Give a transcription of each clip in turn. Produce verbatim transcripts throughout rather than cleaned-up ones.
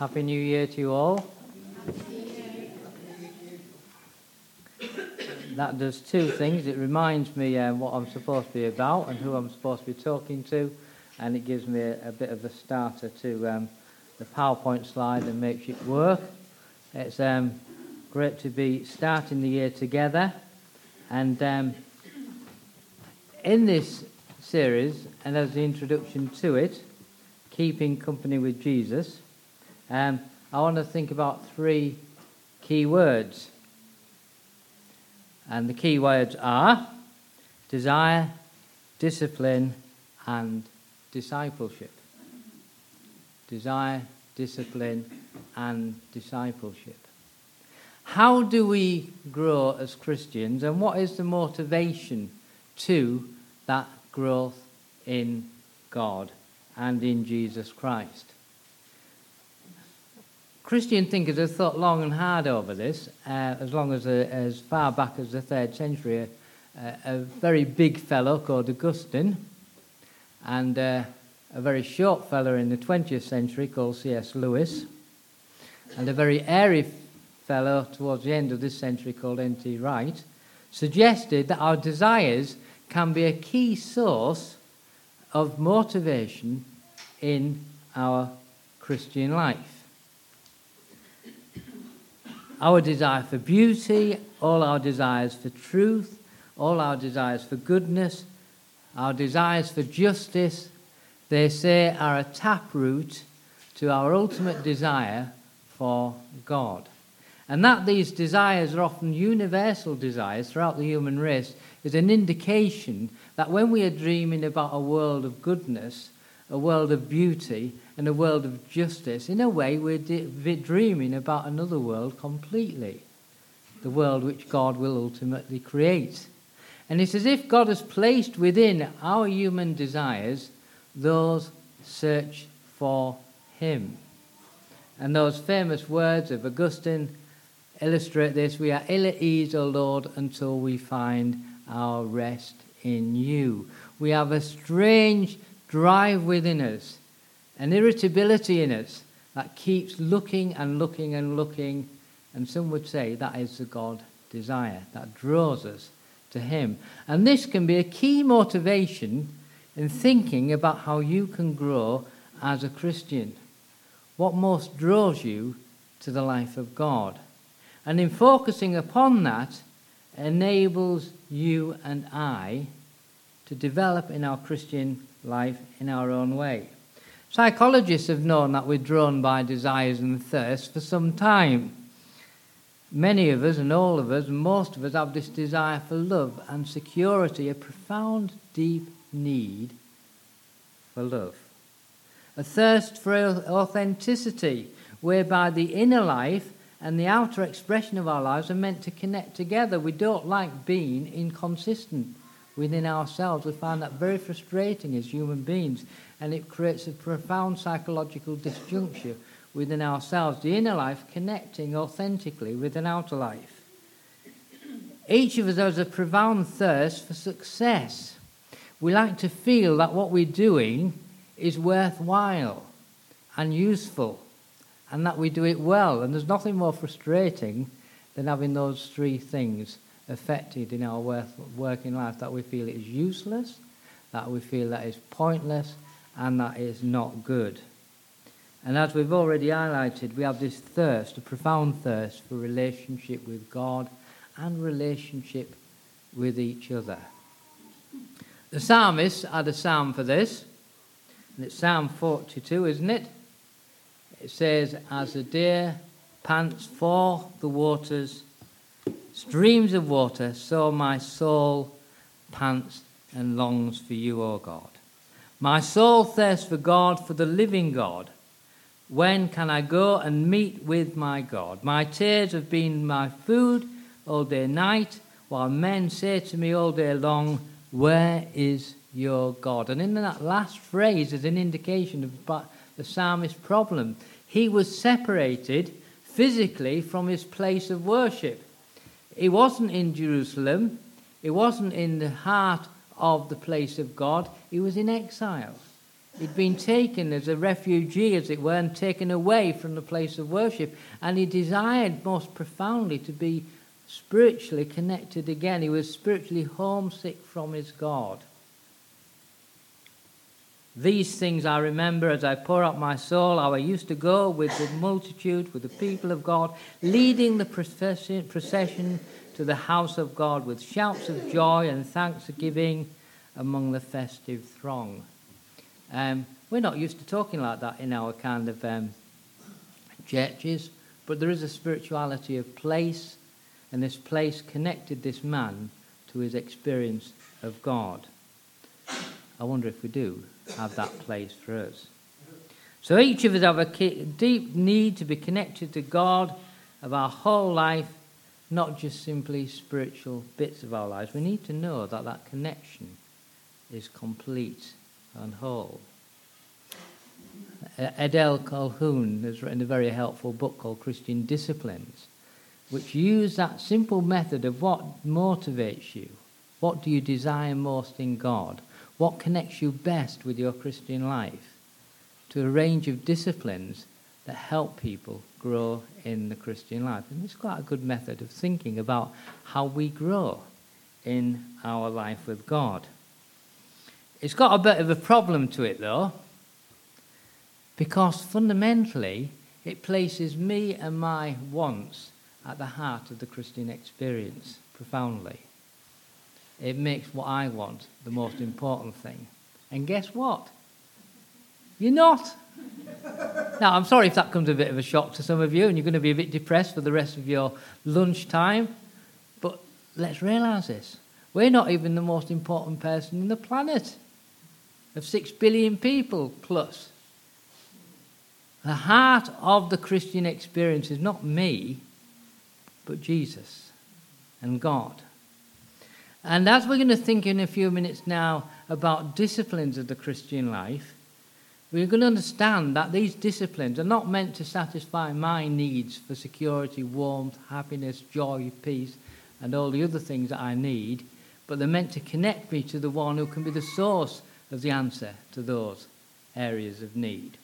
Happy New Year to you all. That does two things. It reminds me uh, what I'm supposed to be about and who I'm supposed to be talking to, and it gives me a, a bit of a starter to um, the PowerPoint slide and makes it work. It's um, great to be starting the year together, and um, in this series, and as the introduction to it, Keeping Company with Jesus, um, I want to think about three key words. And the key words are desire, discipline, and discipleship. Desire, discipline, and discipleship. How do we grow as Christians, and what is the motivation to that growth in God and in Jesus Christ? Christian thinkers have thought long and hard over this, uh, as long as uh, as far back as the third century. Uh, a very big fellow called Augustine, and uh, a very short fellow in the twentieth century called C S Lewis, and a very airy fellow towards the end of this century called N T Wright, suggested that our desires can be a key source of motivation in our Christian life. Our desire for beauty, all our desires for truth, all our desires for goodness, our desires for justice, they say are a taproot to our ultimate desire for God. And that these desires are often universal desires throughout the human race is an indication that when we are dreaming about a world of goodness, a world of beauty, and a world of justice, in a way we're de- dreaming about another world completely, the world which God will ultimately create. And it's as if God has placed within our human desires those search for him. And those famous words of Augustine illustrate this: we are ill at ease, O Lord, until we find our rest in you. We have a strange drive within us, an irritability in us that keeps looking and looking and looking, and some would say that is the God desire that draws us to him. And this can be a key motivation in thinking about how you can grow as a Christian. What most draws you to the life of God? And in focusing upon that enables you and I to develop in our Christian life in our own way. Psychologists have known that we're drawn by desires and thirst for some time. Many of us, and all of us, and most of us, have this desire for love and security, a profound, deep need for love. A thirst for authenticity, whereby the inner life and the outer expression of our lives are meant to connect together. We don't like being inconsistent within ourselves. We find that very frustrating as human beings, and it creates a profound psychological disjuncture within ourselves, the inner life connecting authentically with an outer life. Each of us has a profound thirst for success. We like to feel that what we're doing is worthwhile and useful, and that we do it well. And there's nothing more frustrating than having those three things affected in our working life, that we feel it is useless, that we feel that is pointless, and that is not good. And as we've already highlighted, we have this thirst, a profound thirst for relationship with God and relationship with each other. The psalmist had a psalm for this, and it's Psalm forty-two, isn't it? It says, as the deer pants for the waters, streams of water, so my soul pants and longs for you, O God. My soul thirsts for God, for the living God. When can I go and meet with my God? My tears have been my food all day night, while men say to me all day long, where is your God? And in that last phrase is an indication of the psalmist's problem. He was separated physically from his place of worship. He wasn't in Jerusalem. He wasn't in the heart of the place of God. He was in exile. He'd been taken as a refugee, as it were, and taken away from the place of worship. And he desired most profoundly to be spiritually connected again. He was spiritually homesick from his God. These things I remember as I pour out my soul, how I used to go with the multitude, with the people of God, leading the procession to the house of God with shouts of joy and thanksgiving among the festive throng. Um, we're not used to talking like that in our kind of um, churches, but there is a spirituality of place, and this place connected this man to his experience of God. I wonder if we do have that place for us. So each of us have a deep need to be connected to God of our whole life, not just simply spiritual bits of our lives. We need to know that that connection is complete and whole. Adele Calhoun has written a very helpful book called Christian Disciplines, which use that simple method of what motivates you. What do you desire most in God? What connects you best with your Christian life? To a range of disciplines that help people grow in the Christian life. And it's quite a good method of thinking about how we grow in our life with God. It's got a bit of a problem to it, though, because fundamentally it places me and my wants at the heart of the Christian experience profoundly. It makes what I want the most important thing. And guess what? You're not. Now, I'm sorry if that comes a bit of a shock to some of you and you're going to be a bit depressed for the rest of your lunchtime, but let's realise this. We're not even the most important person in the planet, of six billion people plus. The heart of the Christian experience is not me, but Jesus and God. And as we're going to think in a few minutes now about disciplines of the Christian life, we're going to understand that these disciplines are not meant to satisfy my needs for security, warmth, happiness, joy, peace, and all the other things that I need, but they're meant to connect me to the one who can be the source of the answer to those areas of need.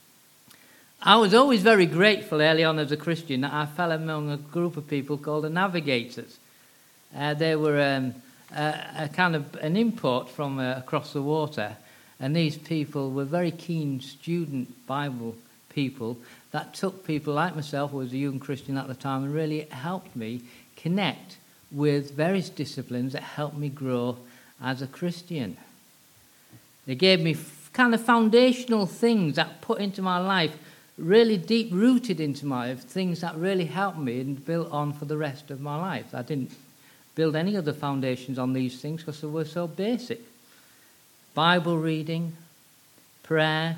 I was always very grateful early on as a Christian that I fell among a group of people called the Navigators. Uh, they were um, a, a kind of an import from uh, across the water, and these people were very keen student Bible people that took people like myself, who was a young Christian at the time, and really helped me connect with various disciplines that helped me grow as a Christian. They gave me f- kind of foundational things that put into my life, really deep-rooted into my life, things that really helped me and built on for the rest of my life. I didn't build any other foundations on these things because they were so basic. Bible reading, prayer,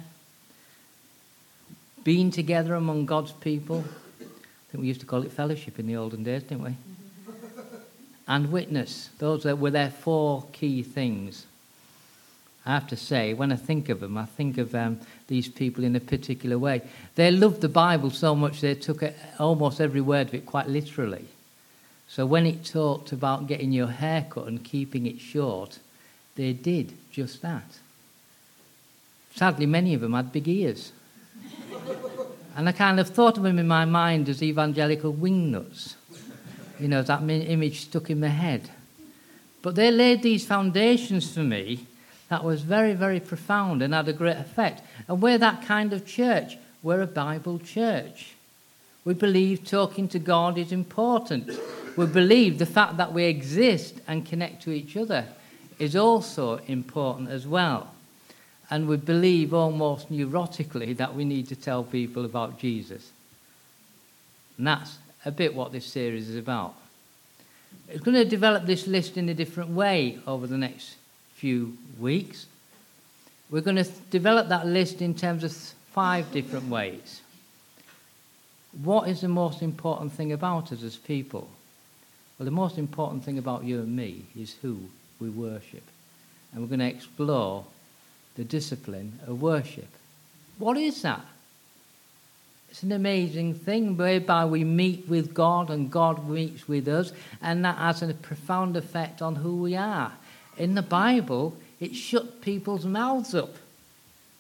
being together among God's people. I think we used to call it fellowship in the olden days, didn't we? And witness. Those were their four key things. I have to say, when I think of them, I think of um, these people in a particular way. They loved the Bible so much they took it, almost every word of it quite literally. So when it talked about getting your hair cut and keeping it short, they did just that. Sadly, many of them had big ears. And I kind of thought of them in my mind as evangelical wingnuts. You know, that image stuck in my head. But they laid these foundations for me that was very, very profound and had a great effect. And we're that kind of church. We're a Bible church. We believe talking to God is important. We believe the fact that we exist and connect to each other is also important as well. And we believe almost neurotically that we need to tell people about Jesus. And that's a bit what this series is about. It's going to develop this list in a different way over the next few weeks. We're going to develop that list in terms of five different ways. What is the most important thing about us as people? Well, the most important thing about you and me is who we worship. And we're going to explore the discipline of worship. What is that? It's an amazing thing whereby we meet with God and God meets with us, and that has a profound effect on who we are. In the Bible, it shut people's mouths up.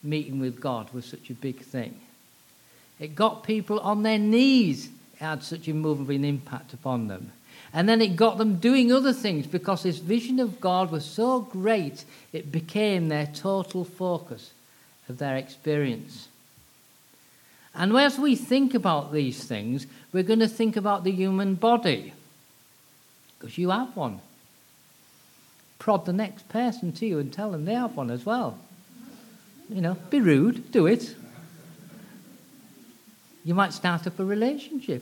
meeting with God was such a big thing. It got people on their knees. It had such a moving impact upon them. And then it got them doing other things because this vision of God was so great, it became their total focus of their experience. And as we think about these things, we're going to think about the human body, because you have one. Prod the next person to you and tell them they have one as well. You know, be rude, do it. You might start up a relationship.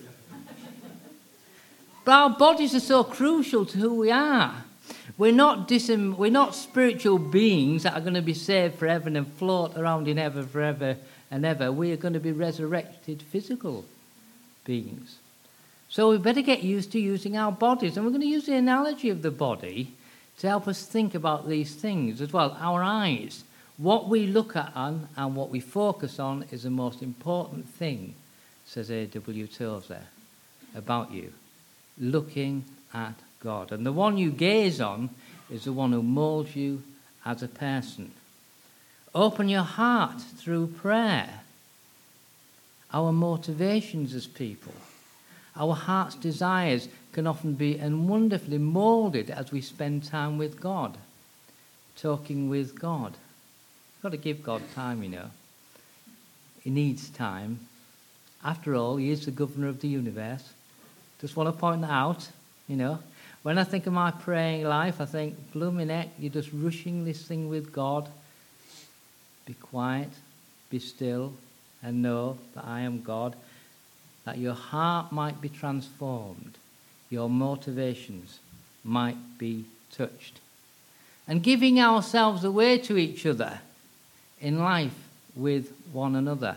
But our bodies are so crucial to who we are. We're not, disem- we're not spiritual beings that are going to be saved forever and float around in heaven forever and ever. We are going to be resurrected physical beings. So we better get used to using our bodies. And we're going to use the analogy of the body to help us think about these things as well. Our eyes. What we look at on and what we focus on is the most important thing, says A W Tozer, about you. Looking at God. And the one you gaze on is the one who molds you as a person. Open your heart through prayer. Our motivations as people, our heart's desires can often be and wonderfully moulded as we spend time with God, talking with God. You've got to give God time, you know. He needs time. After all, he is the governor of the universe. Just want to point that out, you know. When I think of my praying life, I think, blooming heck, you're just rushing this thing with God. Be quiet, be still, and know that I am God. That your heart might be transformed. Your motivations might be touched. And giving ourselves away to each other in life with one another.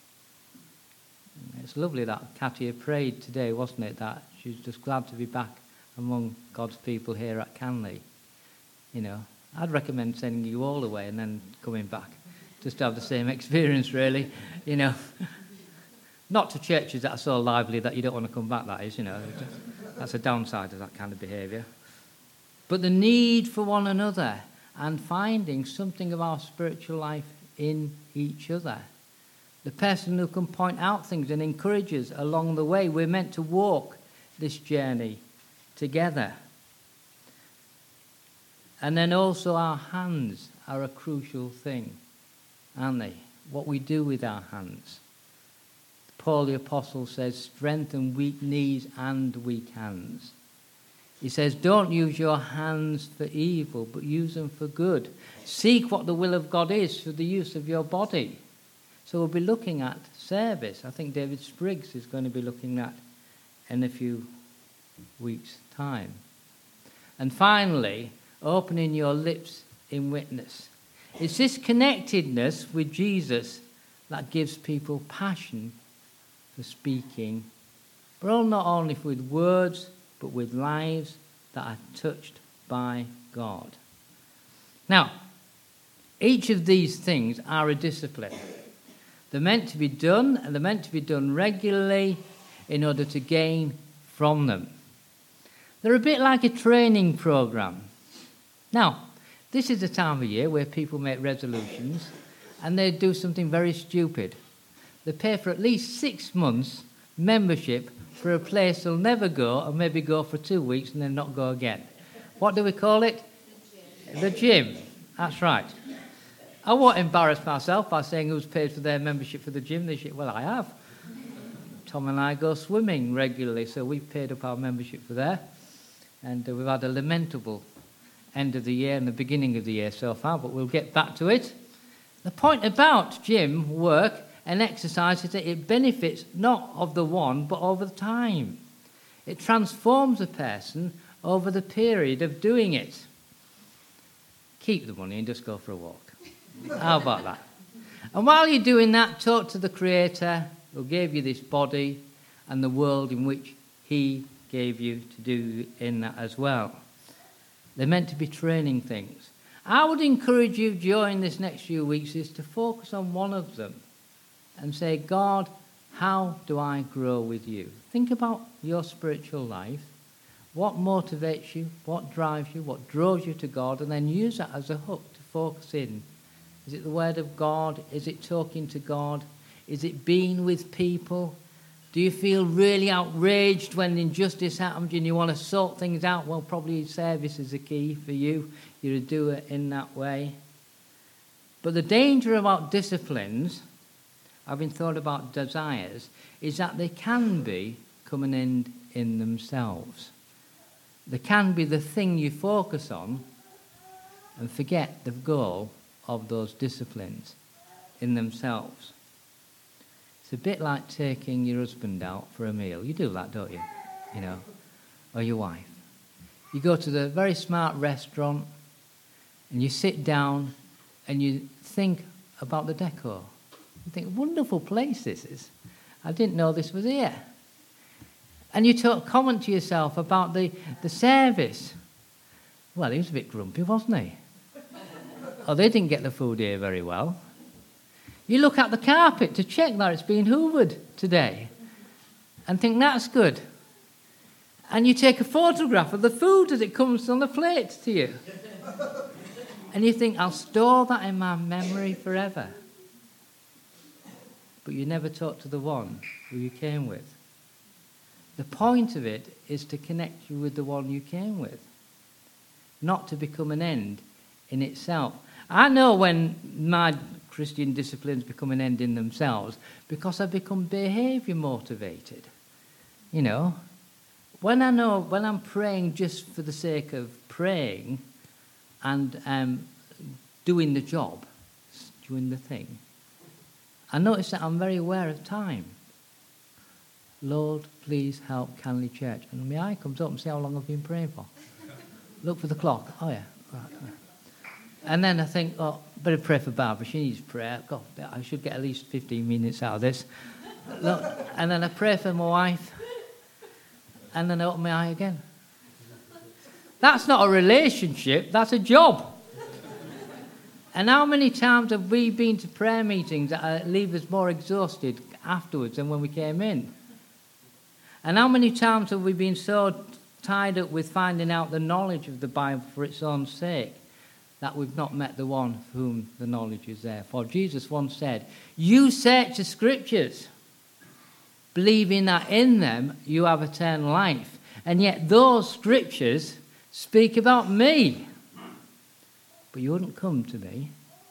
It's lovely that Katia prayed today, wasn't it? That she's just glad to be back among God's people here at Canley. You know, I'd recommend sending you all away and then coming back, just to have the same experience, really. You know, not to churches that are so lively that you don't want to come back. That is, you know, that's a downside of that kind of behaviour. But the need for one another and finding something of our spiritual life in each other. The person who can point out things and encourage us along the way. We're meant to walk this journey together. And then also our hands are a crucial thing, aren't they? What we do with our hands. Paul the Apostle says, strengthen weak knees and weak hands. He says, don't use your hands for evil, but use them for good. Seek what the will of God is for the use of your body. So we'll be looking at service. I think David Spriggs is going to be looking at in a few weeks' time. And finally, opening your lips in witness. It's this connectedness with Jesus that gives people passion for speaking, but all not only with words, but with lives that are touched by God. Now, each of these things are a discipline. They're meant to be done, and they're meant to be done regularly in order to gain from them. They're a bit like a training program. Now, this is the time of year where people make resolutions, and they do something very stupid. They pay for at least six months membership for a place they'll never go, or maybe go for two weeks and then not go again. What do we call it? The gym. The gym. That's right. I won't embarrass myself by saying who's paid for their membership for the gym this year. Well, I have. Tom and I go swimming regularly, so we've paid up our membership for there. And uh, we've had a lamentable end of the year and the beginning of the year so far, but we'll get back to it. The point about gym work and exercise is that it benefits not of the one, but over the time. It transforms a person over the period of doing it. Keep the money and just go for a walk. How about that? And while you're doing that, talk to the Creator who gave you this body and the world in which he gave you to do in that as well. They're meant to be training things. I would encourage you during this next few weeks is to focus on one of them and say, God, how do I grow with you? Think about your spiritual life. What motivates you? What drives you? What draws you to God? And then use that as a hook to focus in Is it the Word of God? Is it talking to God? Is it being with people? Do you feel really outraged when injustice happens and you want to sort things out? Well, probably service is the key for you. You to do it in that way. But the danger about disciplines, having thought about desires, is that they can become an end in themselves. They can be the thing you focus on and forget the goal of those disciplines in themselves. It's a bit like taking your husband out for a meal. You do that, don't you? You know, or your wife. You go to the very smart restaurant and you sit down and you think about the decor. You think, wonderful place this is. I didn't know this was here. And you talk, comment to yourself about the, the service. Well, he was a bit grumpy, wasn't he? Oh, they didn't get the food here very well. You look at the carpet to check that it's been hoovered today and think that's good. And you take a photograph of the food as it comes on the plate to you. And you think, I'll store that in my memory forever. But you never talk to the one who you came with. The point of it is to connect you with the one you came with, not to become an end in itself. I know when my Christian disciplines become an end in themselves because I become behaviour motivated. You know, when I know, when I'm praying just for the sake of praying and um, doing the job, doing the thing, I notice that I'm very aware of time. Lord, please help Canley Church. And my eye comes up and see how long I've been praying for. Look for the clock. Oh, yeah. Right. And then I think, oh, better pray for Barbara. She needs prayer. God, I should get at least fifteen minutes out of this. Look, and then I pray for my wife. And then I open my eye again. That's not a relationship. That's a job. And how many times have we been to prayer meetings that leave us more exhausted afterwards than when we came in? And how many times have we been so tied up with finding out the knowledge of the Bible for its own sake that we've not met the one for whom the knowledge is there for? Jesus once said, you search the Scriptures, believing that in them you have eternal life. And yet those Scriptures speak about me. But you wouldn't come to me.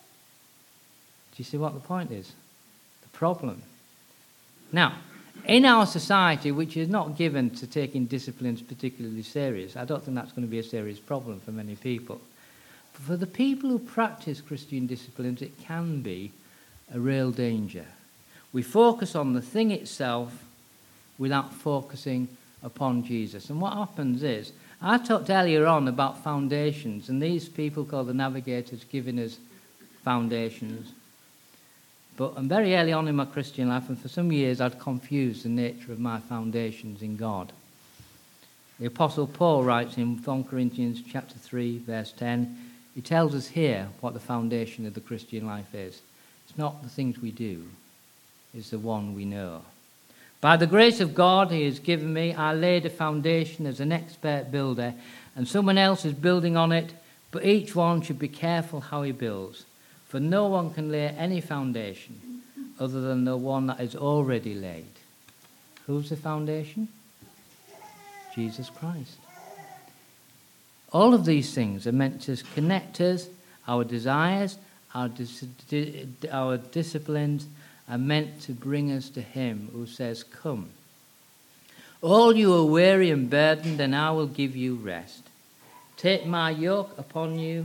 Do you see what the point is? The problem. Now, in our society, which is not given to taking disciplines particularly serious, I don't think that's going to be a serious problem for many people. But for the people who practice Christian disciplines, it can be a real danger. We focus on the thing itself without focusing upon Jesus. And what happens is, I talked earlier on about foundations, and these people called the Navigators giving us foundations. But and very early on in my Christian life, and for some years, I'd confused the nature of my foundations in God. The Apostle Paul writes in First Corinthians chapter three, verse ten, he tells us here what the foundation of the Christian life is. It's not the things we do, it's the one we know. By the grace of God he has given me, I laid a foundation as an expert builder, and someone else is building on it, but each one should be careful how he builds. For no one can lay any foundation other than the one that is already laid. Who's the foundation? Jesus Christ. All of these things are meant to connect us. Our desires, our, dis- our disciplines are meant to bring us to him who says, come. All you are weary and burdened, and I will give you rest. Take my yoke upon you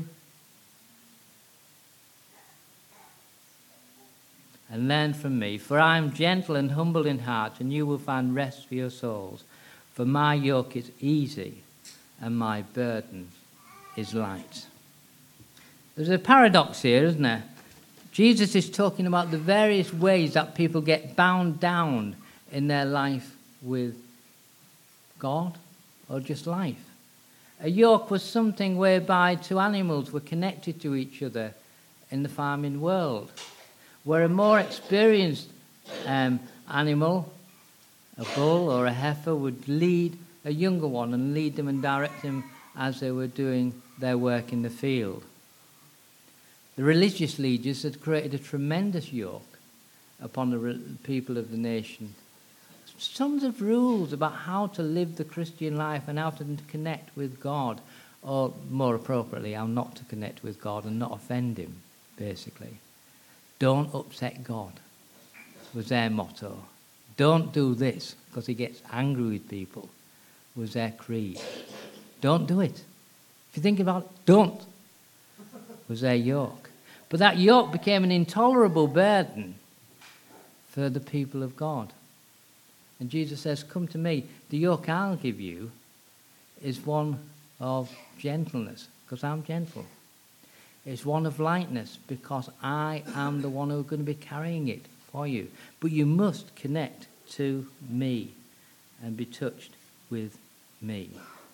and learn from me, for I am gentle and humble in heart, and you will find rest for your souls. For my yoke is easy and my burden is light. There's a paradox here, isn't there? Jesus is talking about the various ways that people get bound down in their life with God or just life. A yoke was something whereby two animals were connected to each other in the farming world, where a more experienced um, animal, a bull or a heifer, would lead a younger one and lead them and direct them as they were doing their work in the field. The religious leaders had created a tremendous yoke upon the re- people of the nation. Tons of rules about how to live the Christian life and how to connect with God, or more appropriately, how not to connect with God and not offend him, basically. Don't upset God was their motto. Don't do this because he gets angry with people was their creed. Don't do it. If you think about it, don't was their yoke. But that yoke became an intolerable burden for the people of God. And Jesus says, come to me. The yoke I'll give you is one of gentleness, because I'm gentle. It's one of lightness, because I am the one who's going to be carrying it for you. But you must connect to me and be touched with me.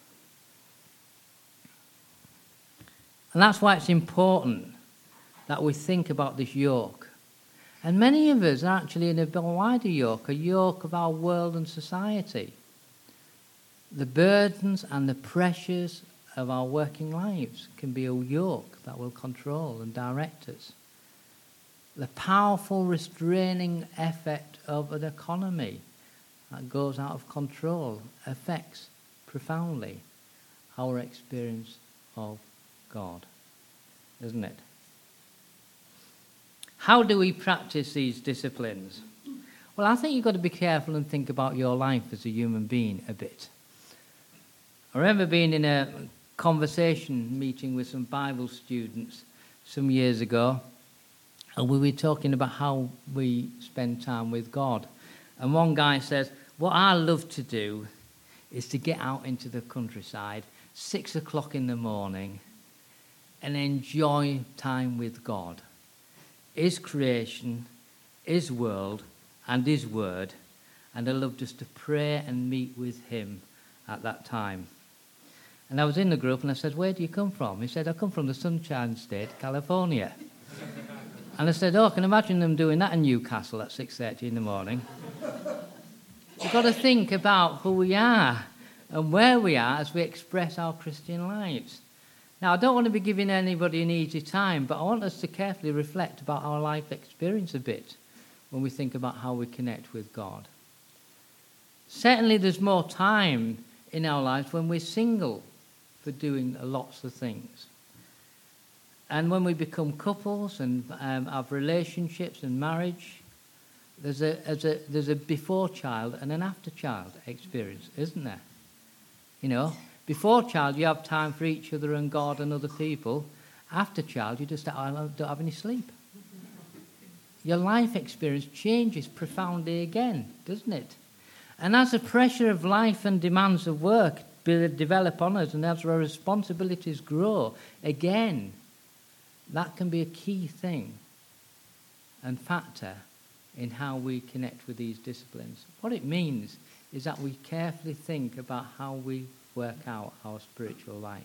And that's why it's important that we think about this yoke. And many of us are actually in a wider yoke, a yoke of our world and society. The burdens and the pressures of our working lives can be a yoke that will control and direct us. The powerful restraining effect of an economy that goes out of control affects profoundly our experience of God, isn't it? How do we practice these disciplines? Well, I think you've got to be careful and think about your life as a human being a bit. I remember being in a conversation meeting with some Bible students some years ago, and we were talking about how we spend time with God. And one guy says, what I love to do is to get out into the countryside, six o'clock in the morning, and enjoy time with God. His creation, his world, and his word. And I love just to pray and meet with him at that time. And I was in the group and I said, where do you come from? He said, I come from the Sunshine State, California. And I said, oh, I can imagine them doing that in Newcastle at six thirty in the morning. We've got to think about who we are and where we are as we express our Christian lives. Now, I don't want to be giving anybody an easy time, but I want us to carefully reflect about our life experience a bit when we think about how we connect with God. Certainly, there's more time in our lives when we're single for doing lots of things. And when we become couples and um, have relationships and marriage, there's a, there's a there's a before child and an after child experience, isn't there? You know, before child you have time for each other and God and other people. After child you just don't have any sleep. Your life experience changes profoundly again, doesn't it? And as the pressure of life and demands of work develop on us and as our responsibilities grow, again, that can be a key thing and factor in how we connect with these disciplines. What it means is that we carefully think about how we work out our spiritual life.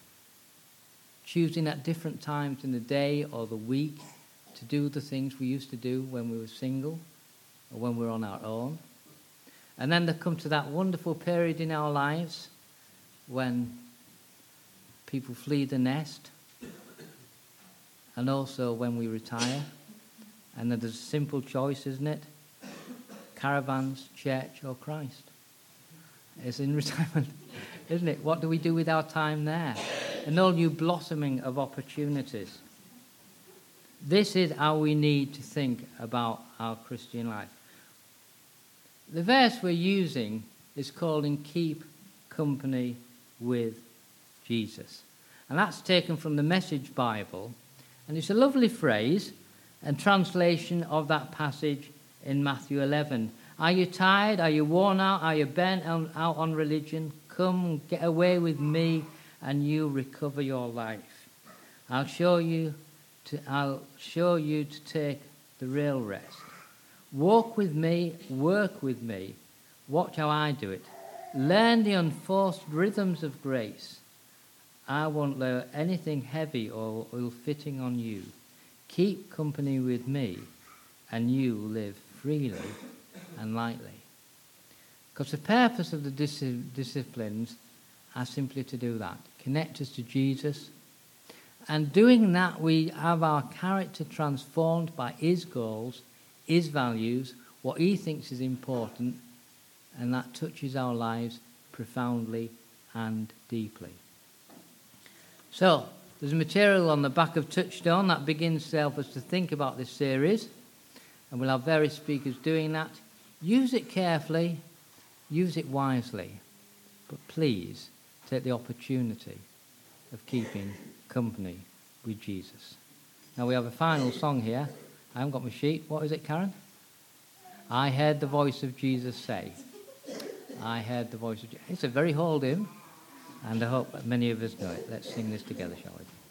Choosing at different times in the day or the week to do the things we used to do when we were single or when we were on our own. And then there come to that wonderful period in our lives when people flee the nest, and also when we retire. And then there's a simple choice, isn't it? Caravans, church, or Christ. It's in retirement, isn't it? What do we do with our time there? An all new blossoming of opportunities. This is how we need to think about our Christian life. The verse we're using is called "In Keep Company with Jesus." And that's taken from the Message Bible. And it's a lovely phrase and translation of that passage in Matthew eleven. Are you tired? Are you worn out? Are you bent out on religion? Come, get away with me and you'll recover your life. I'll show you to, I'll show you to take the real rest. Walk with me, work with me. Watch how I do it. Learn the unforced rhythms of grace. I won't lay anything heavy or ill-fitting on you. Keep company with me, and you will live freely and lightly. Because the purpose of the dis- disciplines are simply to do that. Connect us to Jesus And doing that, we have our character transformed by his goals, his values, what he thinks is important, and that touches our lives profoundly and deeply. So, there's material on the back of Touchstone that begins to help us to think about this series, and we'll have various speakers doing that. Use it carefully, use it wisely, but please take the opportunity of keeping company with Jesus. Now we have a final song here. I haven't got my sheet. What is it, Karen? I heard the voice of Jesus say. I heard the voice of Jesus. It's a very old hymn, and I hope that many of us know it. Let's sing this together, shall we?